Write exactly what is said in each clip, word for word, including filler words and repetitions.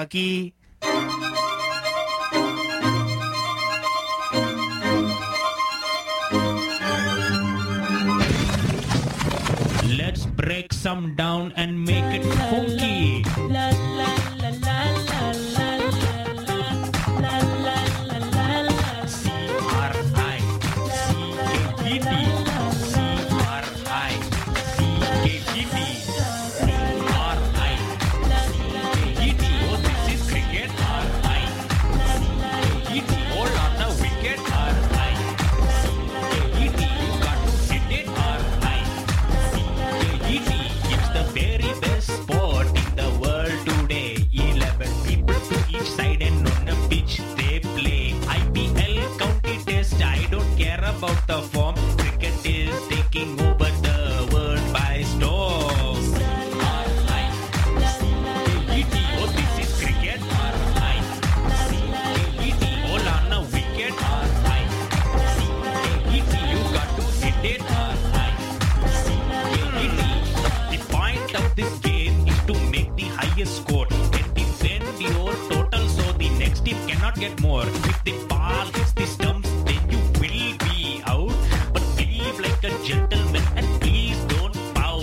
Rocky. Let's break some down and make it funky. La la la la la la la la la la la la. C R I C K E T C R I C K E T C R I C K E T. Oh, this is cricket. R I C K E T. All on the wicket. R I C K E T. You got to hit it. R I C K E T. It's the very best sport in the world today. Eleven people to each side and on a pitch they play. I P L county test. I don't care about the form. Cricket is taking over the world by storm. R I C K E T. Oh, this is cricket. R I C K E T. All on a wicket. R I C K E T. You got to hit it. R I C K E T. The point of this game is to make the highest score and defend your total so the next team cannot get more. If the ball hits the stumps, then you will be out. But behave like a gentleman and please don't pout.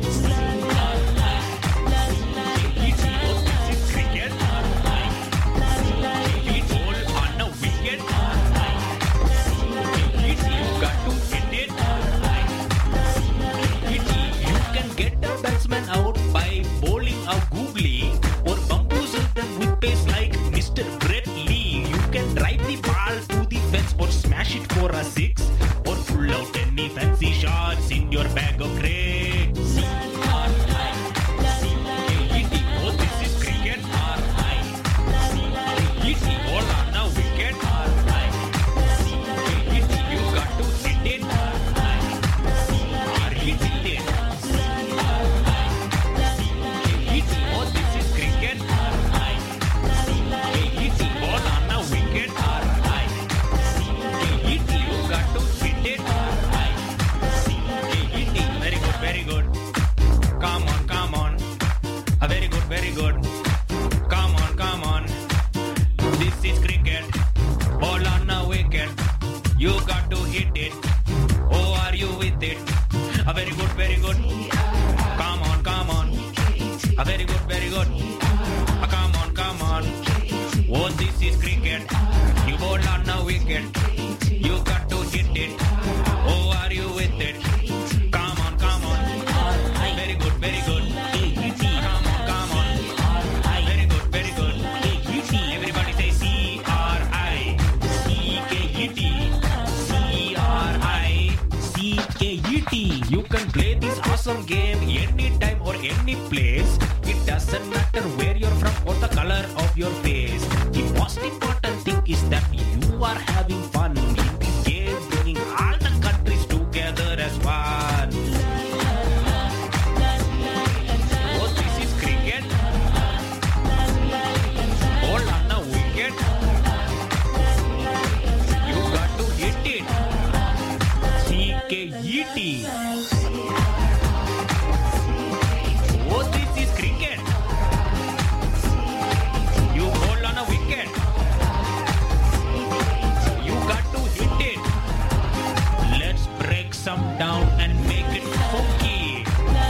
R I C K E T. Oh, this is cricket. R I C K E T. All on a wicket. R I C K E T. You got to hit it. R I C K E T. You can get the batsman out by bowling a googly or bamboozle them with pace like Mister Brett Lee. You can drive the ball to the fence or smash it for a six or pull out any fancy shots in your bag of tricks. C R I C K E T. Oh, this is cricket. R I C K E T. All on a wicket. R I C K E T. You got to hit it. R I C K E T. R I C K E T. Oh, this is cricket. R I C K E T. All on a wicket. R I C K E T. You got to hit it. R I C K E T. Very good, very good. Come on, come on. A very good, very good. Come on, come on. This is cricket. All on a wicket. You got to hit it. Oh, are you with it? A very good, very good. Come on, come on. A very good, very good. A come on, come on. Oh, this is cricket. You bowl on a wicket. You got to hit it. Oh, are you with it? Come on, come on. Very good, very good. Come on, come on. Very good, very good. Everybody say C R I C K E T. C R I C K E T. You can play this awesome game anytime or any place. It doesn't matter where you're from or the color of your face. The most important thing is that you are having fun in this game, bringing all the countries together as one. Oh, this is cricket. All on a wicket. You got to hit it. C K E T. Oh, this is cricket. You bowl on a wicket. You got to hit it. Let's break some down and make it funky.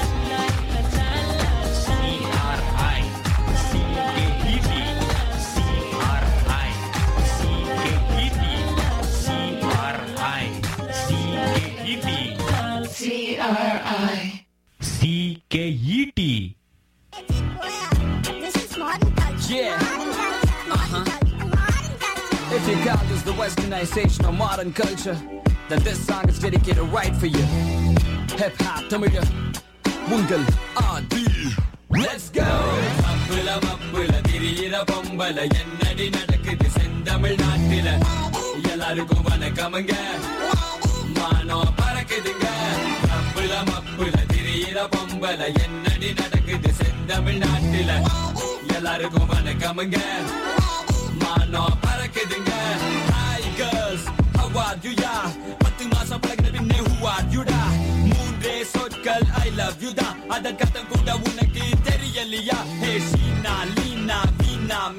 C R I C K E T. C R I C K E T. C R I C K E T. C R I C K E T. This is modern culture. Yeah. Modern culture. Uh-huh. Modern culture. Modern culture. If you call this the westernization of modern culture, then this song is dedicated right for you. Hip hop, Tamil, Mungal, Adi. Let's go! மப்புல மப்புல திரியிற பொம்பல என்னடி நடக்குது செந்தமிழ் நாட்டில எல்லாருக்கும் வணக்கமுங்க மானம் பறக்குதுங்க மப்புல மப்புல திரியிற பொம்பல என்னடி நடக்குது செந்தமிழ் நாட்டில எல்லாருக்கும் வணக்கமுங்க மானம் பறக்குதுங்க Hi girls, how are you ya? பத்து மாசம் பழகின பின்னே who are you da? மூன்றே சொற்கள் I love you da. அதற்கர்த்தம் கூட உனக்கு தெரியலையா? Hey Sheena, Lina, Vina,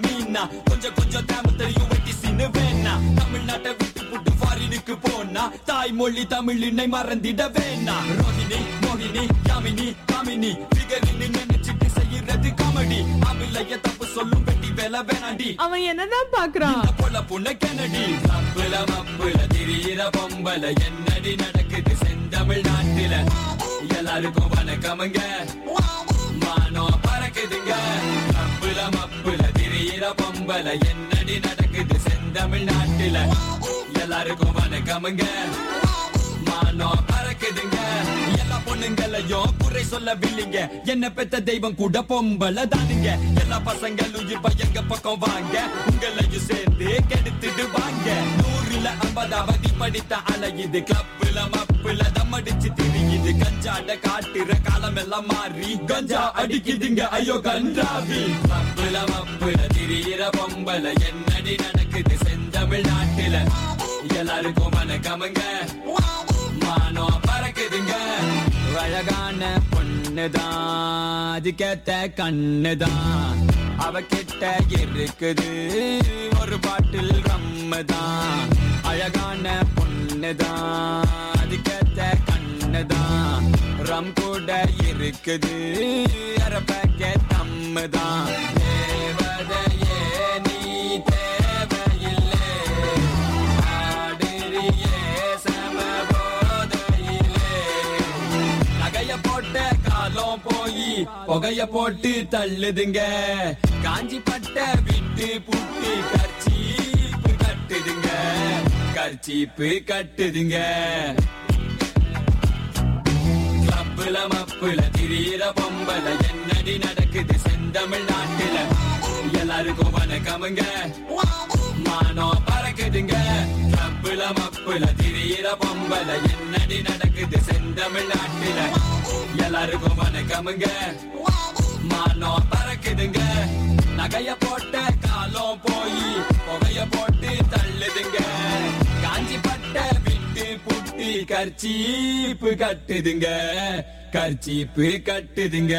தாய்மொழி தமிழினை மறந்திட வேணா ரோஹிணி மோகினி யாமினி காமினி பிகரின்னு நினைச்சிட்டு செய்யறது காமெடி அமிலைய தப்பு சொல்லும் வெட்டி வேலை வேணாண்டி அவன் என்னதான் பாக்குறான் இந்த பொல புண்ண கெனடி மப்புல மப்புல திரியிற பொம்பல என்னடி நடக்குது செந்தமிழ் நாட்டில எல்லாருக்கும் வணக்கமுங்க மானம் பறக்குதுங்க மப்புல மப்புல திரியிற பொம்பல என்னடி நடக்குது செந்தமிழ் நாட்டில எல்லாருக்கும் வணக்கமுங்க மானம் பறக்குதுங்க எல்லா பொண்ணுங்களையும் குறை சொல்லவில்லைங்க என்ன பெத்த தெய்வம் கூட பொம்பளை தானுங்க எல்லா பசங்களும் இப்ப எங்க பக்கம் வாங்க உங்களையும் சேர்ந்து கெடுத்துட்டு வாங்க நூறுல ஐம்பதாவது படித்த அலையுது கிளப்புல மப்புல தம்மடிச்சு திரியுது கஞ்சாட காட்டுற காலம் எல்லாம் மாறி கஞ்சா அடிக்குதுங்க ஐயோ கஞ்சாவி மப்புல மப்புல திரியிற பொம்பளை என்னடி நடக்குது செந்தமிழ் நாட்டில எல்லாருக்கும் வணக்கமுங்க மானம் பறக்குதுங்க அழகான பொண்ணுதான் அதுக்கேத்த கண்ணுதான் அவகிட்ட இருக்குது ஒரு பாட்டில் ரம்முதான் அழகான பொண்ணுதான் அதுக்கேத்த கண்ணுதான் ரம் கூட இருக்குது அரை பேக்கெட் தம்முதான் தேவதையே நீ தேவையில்லை ஆடுறியே சமபோதையிலே நகைய போட்ட காலம் போய் புகைய போட்டு தள்ளுதுங்க காஞ்சி பட்ட விட்டு புட்டு கர்ச்சீப்பு கட்டுதுங்க கர்ச்சீப்பு கட்டுதுங்க கிளப்புல மப்புல திரியிற பொம்பல என்னடி நடக்குது செந்தமிழ் நாட்டில எல்லாருக்கும் வணக்கமுங்க மானம் பறக்குதுங்க கிளப்புல மப்புல திரியிற பொம்பல என்னடி நடக்குது செந்தமிழ் நாட்டில எல்லாருக்கும் வணக்கமுங்க மானம் பறக்குதுங்க நகைய போட்ட காலம் போய் புகைய போட்டு தள்ளுதுங்க காஞ்சி பட்ட விட்டு புட்டி கர்ச்சீப்பு கட்டுதுங்க கர்ச்சீப்பு கட்டுதுங்க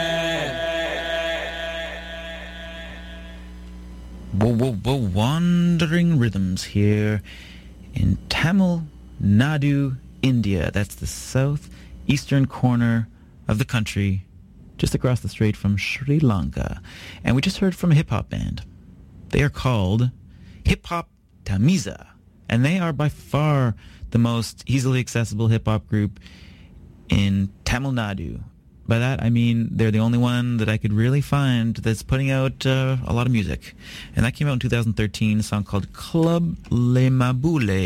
Whoa, whoa, whoa, wandering rhythms here in Tamil Nadu, India. That's the southeastern corner of the country, just across the strait from Sri Lanka. And we just heard from a hip-hop band. They are called Hip Hop Tamiza, and they are by far the most easily accessible hip-hop group in Tamil Nadu. By that, I mean they're the only one that I could really find that's putting out uh, a lot of music. And that came out in two thousand thirteen, a song called Club Le Mabule.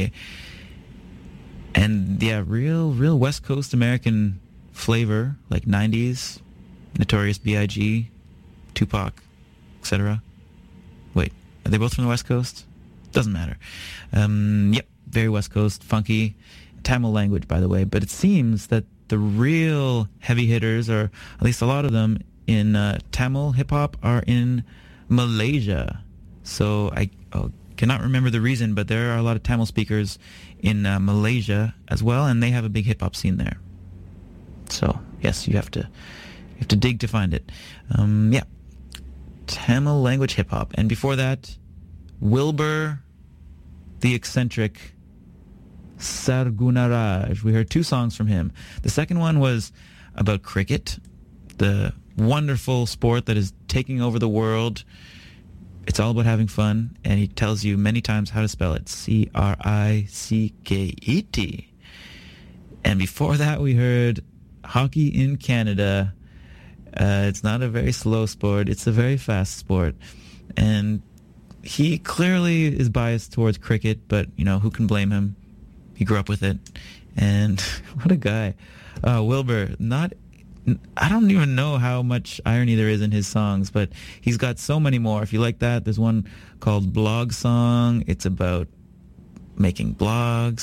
And yeah, real, real West Coast American flavor, like nineties, Notorious B I G, Tupac, et cetera. Wait, are they both from the West Coast? Doesn't matter. Um, yep, very West Coast, funky, Tamil language, by the way. But it seems that the real heavy hitters, or at least a lot of them in uh, Tamil hip-hop, are in Malaysia. So I oh, cannot remember the reason, but there are a lot of Tamil speakers in uh, Malaysia as well, and they have a big hip-hop scene there. So, yes, you have to you have to dig to find it. Um, yeah, Tamil language hip-hop. And before that, Wilbur the Eccentric Sargunaraj. We heard two songs from him. The second one was about cricket, the wonderful sport that is taking over the world. It's all about having fun, and he tells you many times how to spell it. C R I C K E T. And before that, we heard hockey in Canada. Uh, it's not a very slow sport. It's a very fast sport. And he clearly is biased towards cricket, but, you know, who can blame him? He grew up with it. And what a guy. Uh, Wilbur, not... I don't even know how much irony there is in his songs, but he's got so many more. If you like that, there's one called Blog Song. It's about making blogs.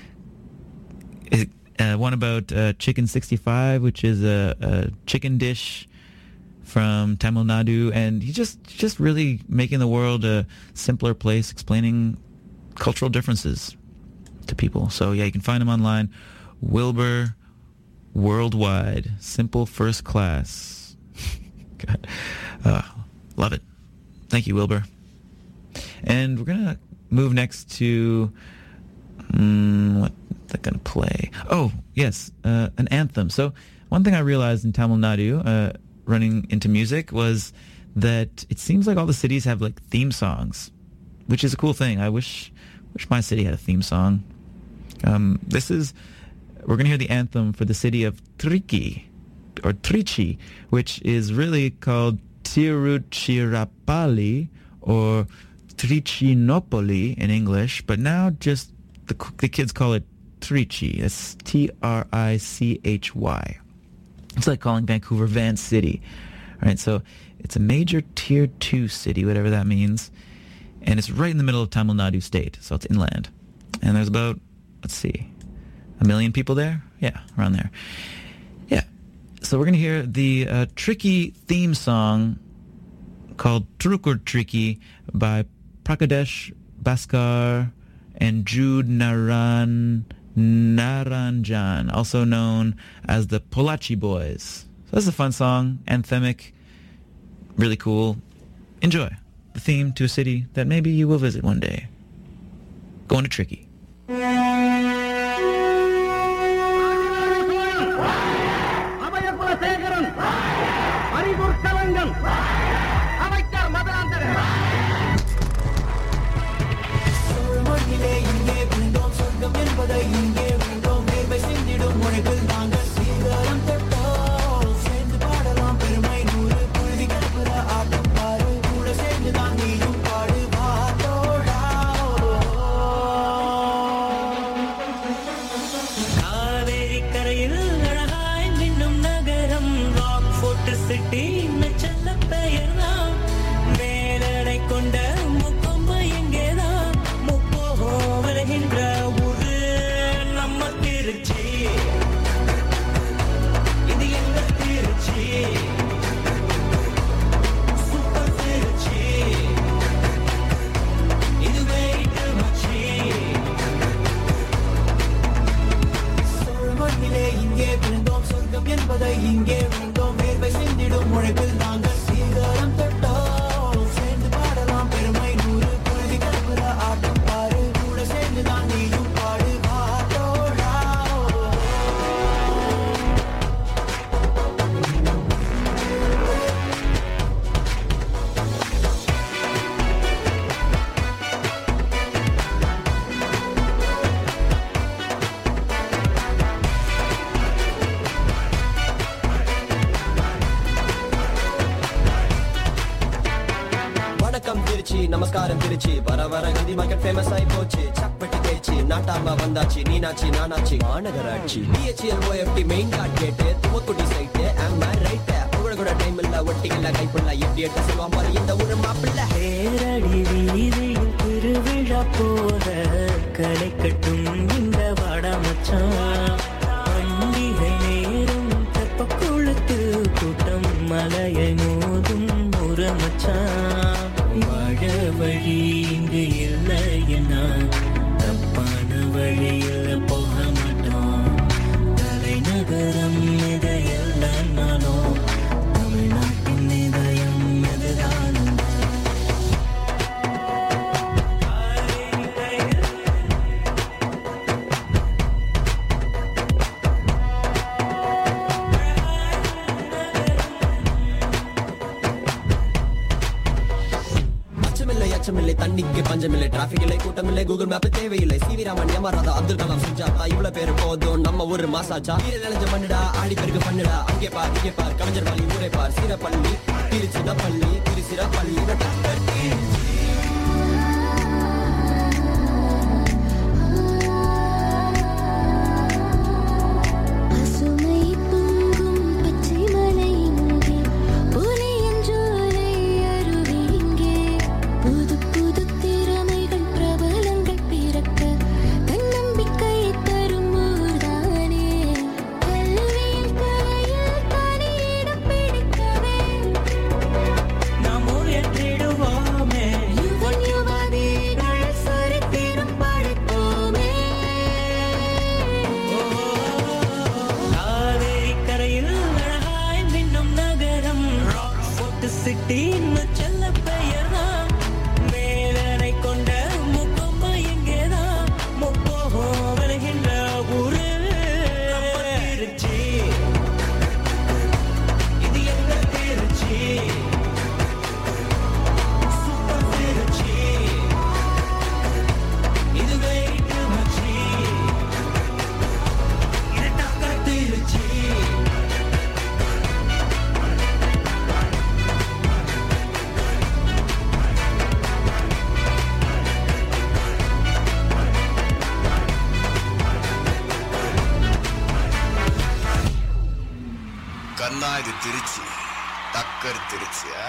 It, uh, one about uh, Chicken sixty-five, which is a, a chicken dish from Tamil Nadu. And he's just, just really making the world a simpler place, explaining cultural differences to people. So yeah, you can find him online. Wilbur Worldwide, simple first class. God, uh, love it. Thank you, Wilbur. And we're gonna move next to um, what that going to play? Oh, yes, uh, an anthem. So one thing I realized in Tamil Nadu, uh, running into music, was that it seems like all the cities have like theme songs, which is a cool thing. I wish wish my city had a theme song. Um, this is, we're going to hear the anthem for the city of Trichy, or Trichy, which is really called Tiruchirappalli, or Trichinopoli in English, but now just the, the kids call it Trichy. That's T R I C H Y. It's like calling Vancouver Van City. All right, so it's a major tier two city, whatever that means, and it's right in the middle of Tamil Nadu state, so it's inland. And there's about, let's see, a million people there? Yeah, around there. Yeah. So we're going to hear the uh, Tricky theme song called Trukur Tricky by Prakadesh Bhaskar and Jude Naran Naranjan, also known as the Polachi Boys. So that's a fun song, anthemic, really cool. Enjoy the theme to a city that maybe you will visit one day. Going to Tricky. நமஸ்காரம் திருச்சி வர வர Hindi market famous ஆயி போச்சு சப்பட்டி தேச்சி நாட்டாம வந்தாச்சு நீனாச்சி நானாச்சி மாநகராட்சி BHEL OFT main card கேட்டு துவக்குடி site ஆம் ரைட் கூட கூட டைம் இல்ல ஒட்டி இல்ல கைப்புள்ள எப்படி எட்ட சொல்லுவான் பாரு இந்த ஊரு மாப்பிள்ள பேரடி வீதியில் திருவிழா போல கலை கட்டும் இந்த வாடா மச்சான் பண்டிகை நேரம் தெப்ப குளத்து கூட்டம் மலையை மோதும் ஒரு மச்சான் வாழ வழி இங்கு இல்லையனா தப்பான வழியில் போக மாட்டோம் தலைநகரம் இதையெல்லாம் நானும் தமிழ்நாட்டின் இதயம் எதுதானும் அச்சமில்லை தண்ணிக்கு பஞ்சமில்லை டிராபிக் இல்லை கூட்டமில்லை கூகுள் மேப் தேவையில்லை சிவி ராமன் யமராதா அப்துல் கலாம் சுஜாதா இவ்வளவு பேரு போதும் நம்ம ஊரு மாசாச்சா வீர நினைஞ்ச மண்ணுடா ஆடி பெருக்கு பண்ணுடா அங்கே பார் இங்கே பார் கலைஞர் பள்ளி ஊரை பார் சீரப்பள்ளி திருச்சிராப்பள்ளி திருச்சிராப்பள்ளி நாம் ஊர் ஏற்றிடுவோம் திருச்சி டக்கர் திருச்சியா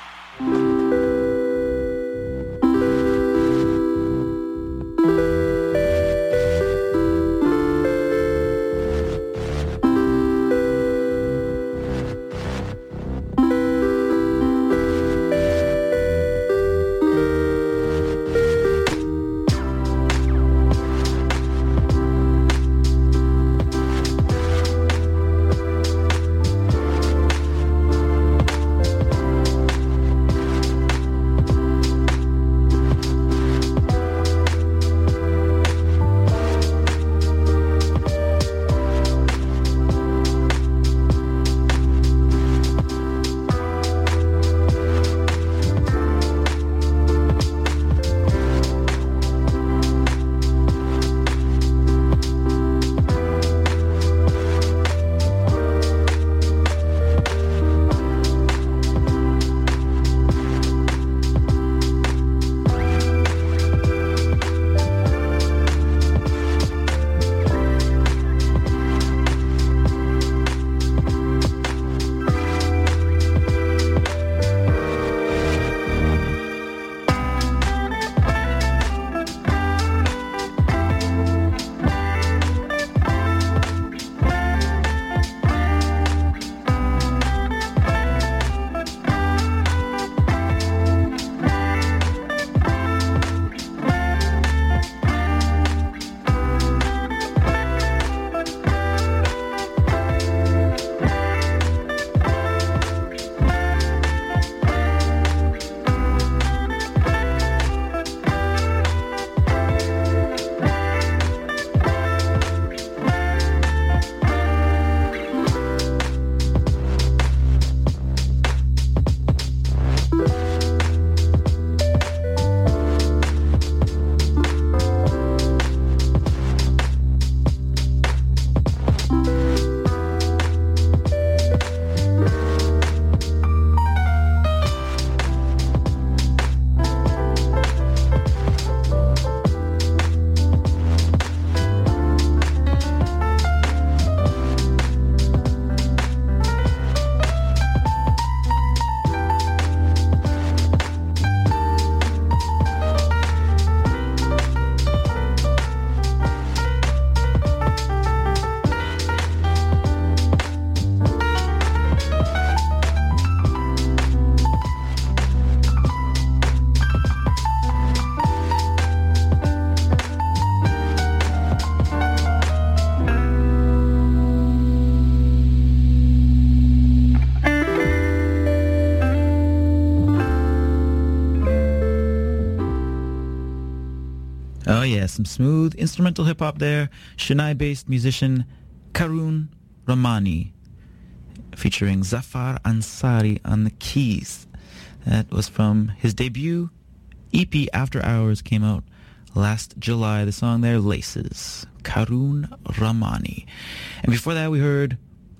Oh yeah, some smooth instrumental hip-hop there. Chennai-based musician Karun Ramani featuring Zafar Ansari on the keys. That was from his debut E P After Hours, came out last July. The song there, Laces. Karun Ramani. And before that we heard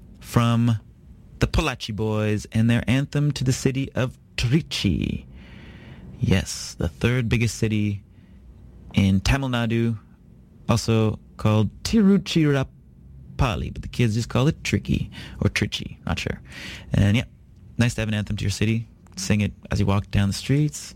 from the Polachi Boys and their anthem to the city of Trichy. Yes, the third biggest city in Tamil Nadu, also called Tiruchirappalli, but the kids just call it Tricky or Trichy, not sure. And yeah, nice to have an anthem to your city. Sing it as you walk down the streets.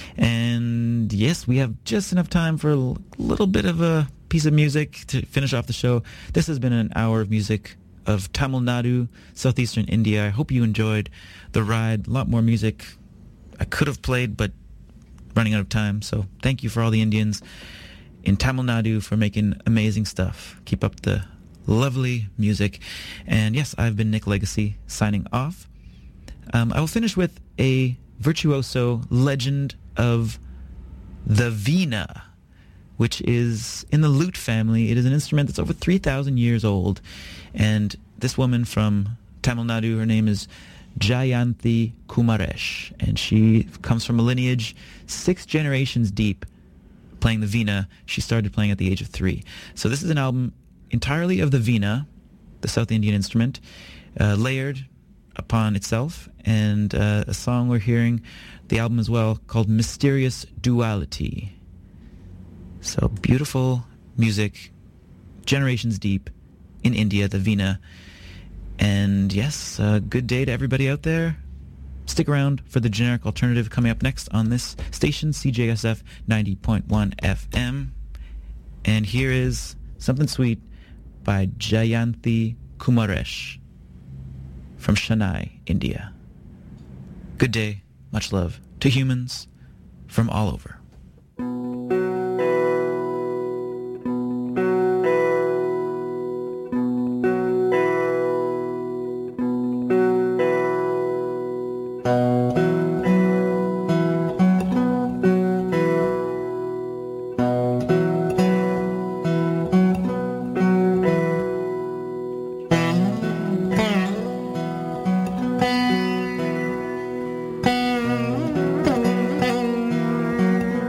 And yes, we have just enough time for a little bit of a piece of music to finish off the show. This has been an hour of music of Tamil Nadu, southeastern India. I hope you enjoyed the ride. A lot more music I could have played, but running out of time. So thank you for all the Indians in Tamil Nadu for making amazing stuff. Keep up the lovely music. And yes, I've been Nick Legacy signing off. Um, I will finish with a virtuoso legend of the Veena, which is in the lute family. It is an instrument that's over three thousand years old. And this woman from Tamil Nadu, her name is Jayanthi Kumaresh, and she comes from a lineage six generations deep playing the Veena. She started playing at the age of three. So this is an album entirely of the Veena, the South Indian instrument, uh, layered upon itself, and uh, a song we're hearing, the album as well, called Mysterious Duality. So beautiful music, generations deep in India, the Veena. And yes, uh, good day to everybody out there. Stick around for the generic alternative coming up next on this station, C J S F ninety point one F M. And here is Something Sweet by Jayanthi Kumaresh from Chennai, India. Good day, much love to humans from all over. Thank you.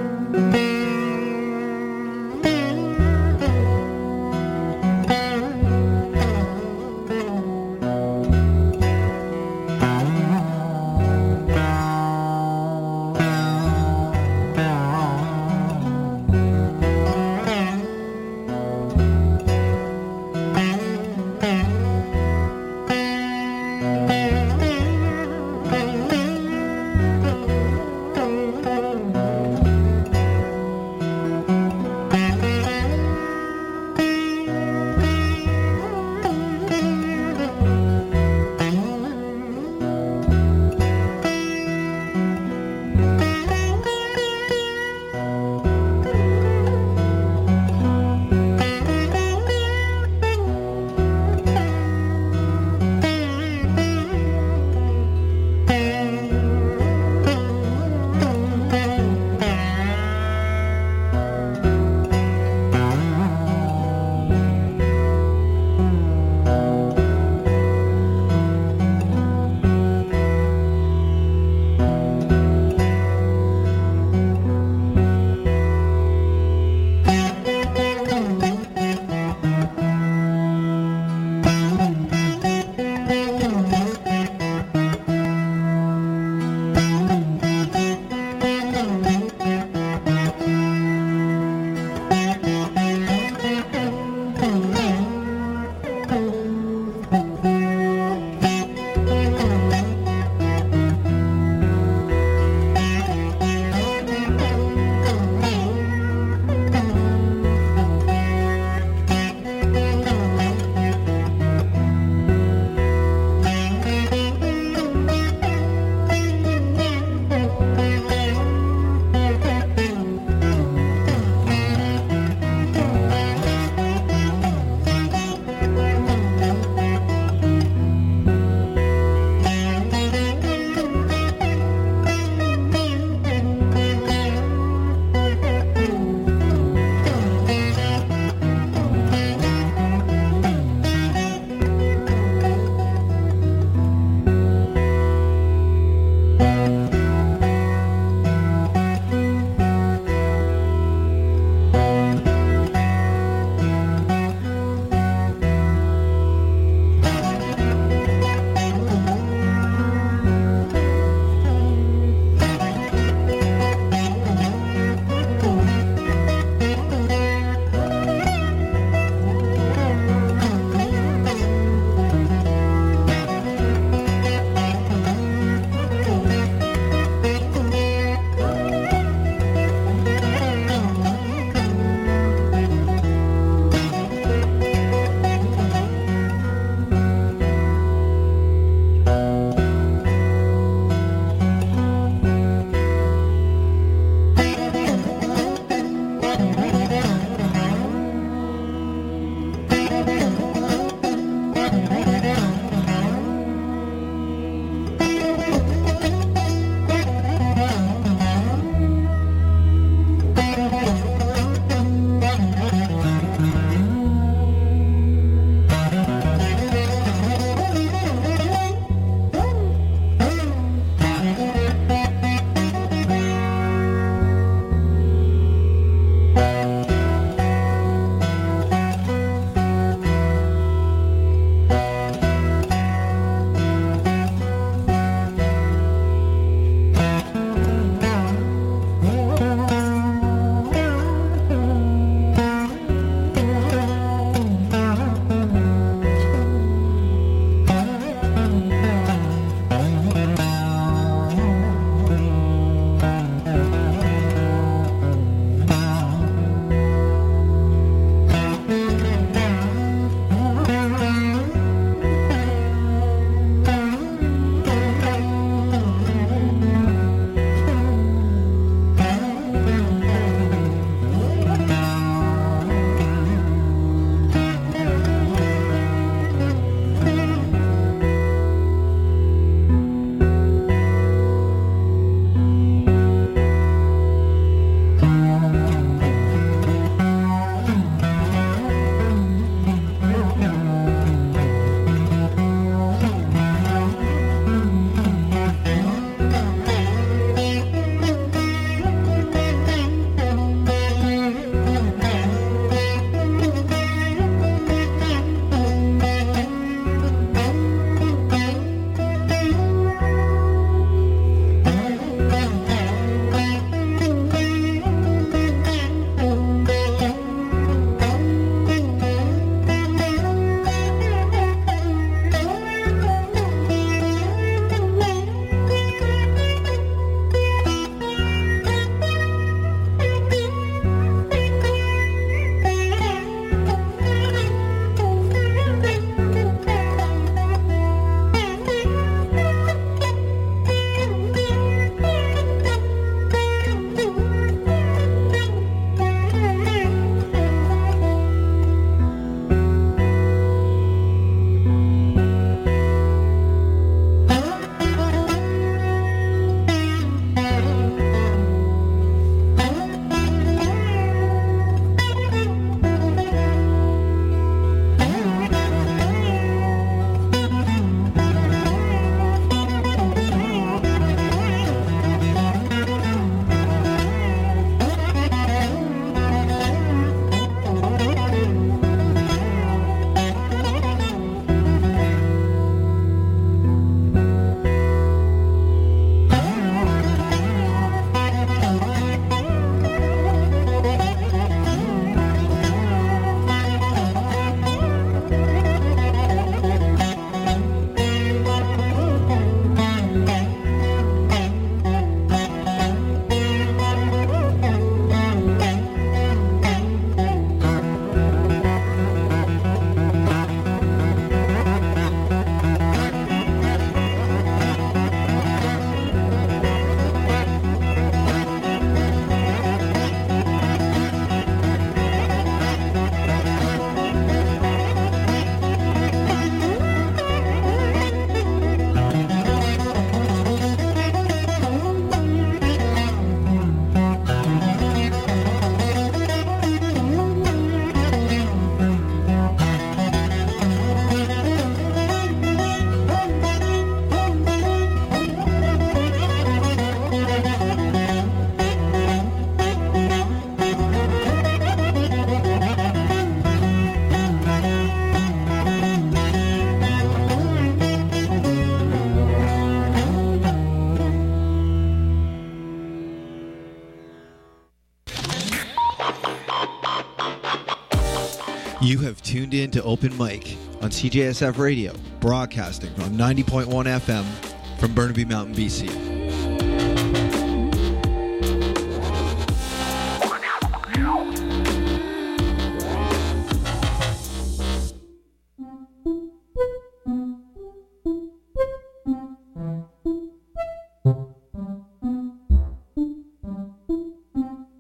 You have tuned in to Open Mic on C J S F Radio, broadcasting on ninety point one F M from Burnaby Mountain, B C.